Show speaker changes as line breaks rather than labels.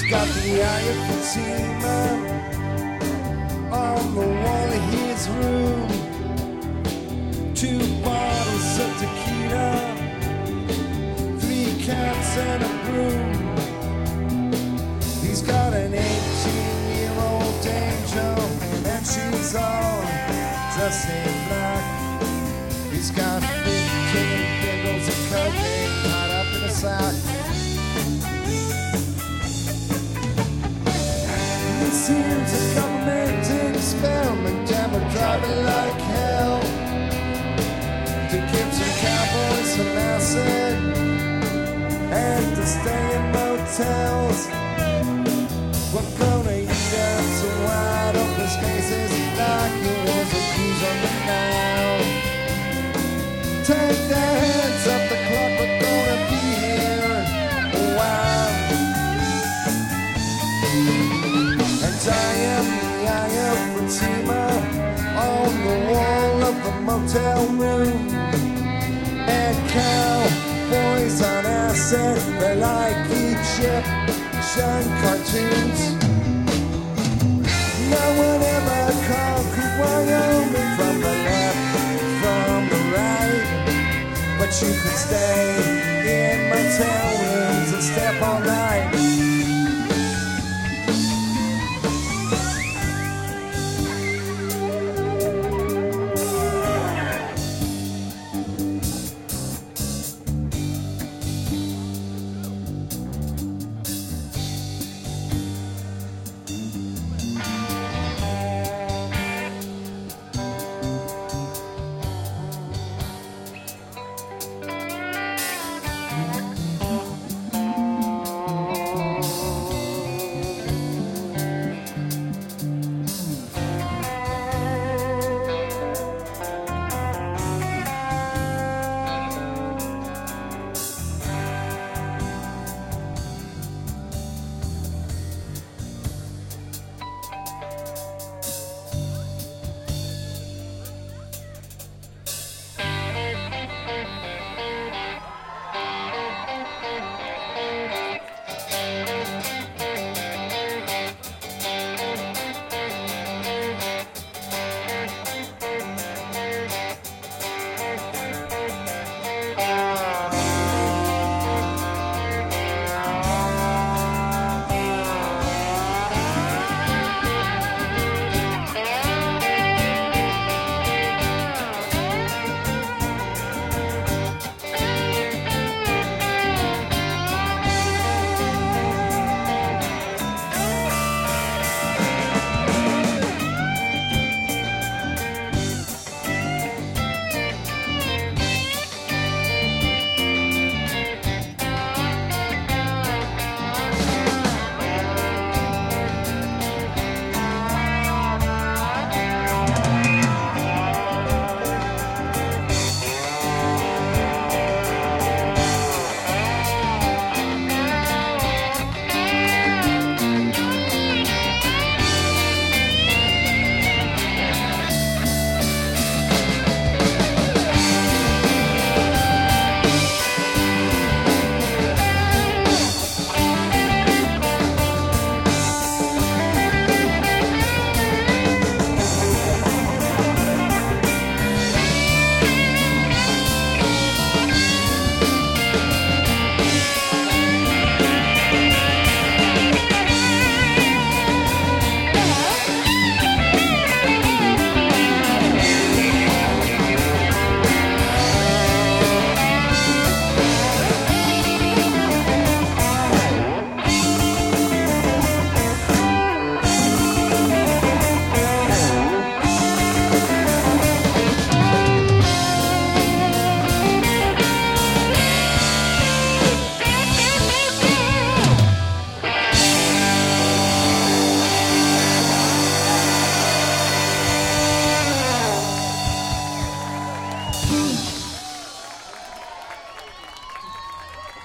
got the eye of Fatima on the wall of his room. 2 bottles of tequila, 3 cats and a broom. He's got an 18-year-old angel, and she's all dressed in black. He's got 15 bundles of cocaine tied up in a sack. He seems a government experiment, and we're driving like hell to give some cowboys some acid and to stay in motels. We're gonna eat up some wide open spaces like it was a cruise on the Nile. Take the hands up the clock, we're gonna be here a while. And I am the eye of Fatima on the wall of the motel room. And cowboys on acid, they're like Egyptian cartoons. No one ever conquered Wyoming from the left, from the right, but you could stay in motel rooms and step all night.